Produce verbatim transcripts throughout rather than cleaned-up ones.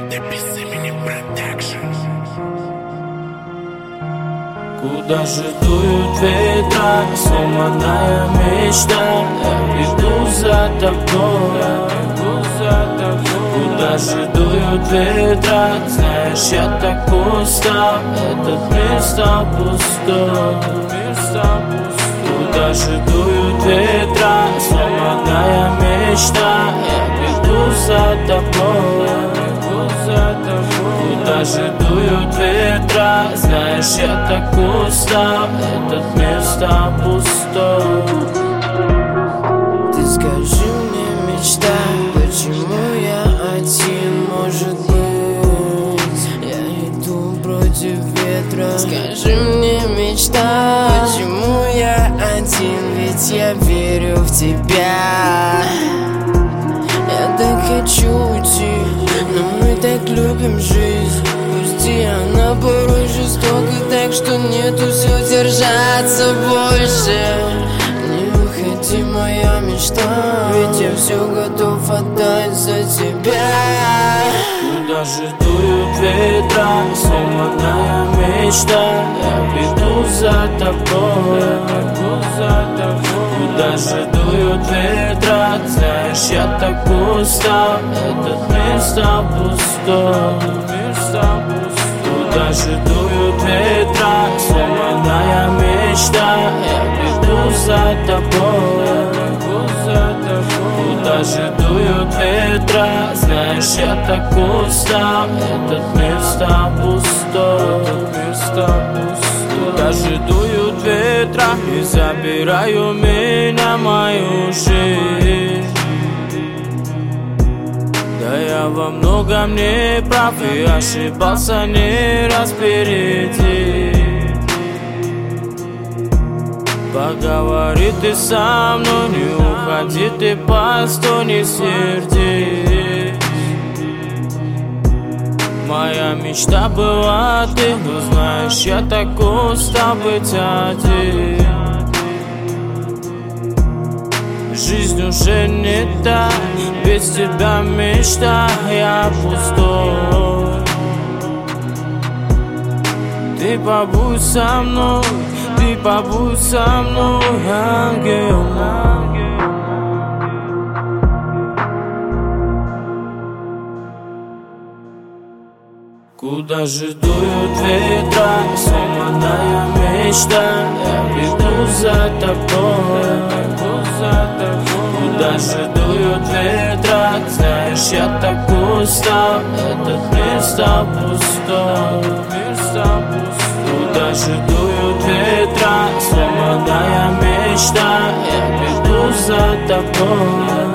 Куда же дуют ветра, сломанная мечта? Я иду за тобой. Куда же дуют ветра? Знаешь, я так устал, этот мир стал пустой. Куда же дуют ветра, сломанная мечта? Я иду за тобой. Куда же дуют ветра? Знаешь, я так устал, этот мир стал пустой. Ты скажи мне, мечта, почему я один? Может быть, я иду против ветра. Скажи мне, мечта, почему я один? Ведь я верю в тебя. Я так хочу уйти, но мы так любим жизнь. Пусти, она порой жестока, так что нету сил держаться больше. Не уходи, моя мечта, ведь я все готов отдать за тебя. Куда же дуют ветра, сломанная мечта? Я иду за тобой. Куда же дуют ветра? Знаешь, я так устал, этот мир стал пустой. Куда же дуют ветра, сломанная мечта? Я иду за тобой. Куда же дуют ветра? Знаешь, я так устал, этот мир стал пустой. Куда же дуют ветра и забираю меня, мою жизнь? Да я во многом не прав и ошибался не раз впереди. Поговори ты со мной, не уходи ты, постой, не сердись. Моя мечта была ты, но знаешь, я так устал быть один. Жизнь уже не та, без тебя мечта, я пустой. Ты побудь со мной, ты побудь со мной, ангел мой. Куда же дуют ветра, сломанная мечта? Я иду за тобой. Куда же дуют ветра? Знаешь, я так устал, этот мир стал пустой. Куда же дуют ветра, сломанная мечта? Я иду за тобой.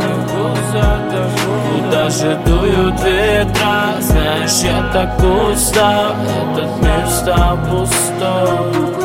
Куда же дуют ветра? Знаешь, я так устал, этот мир стал пустой.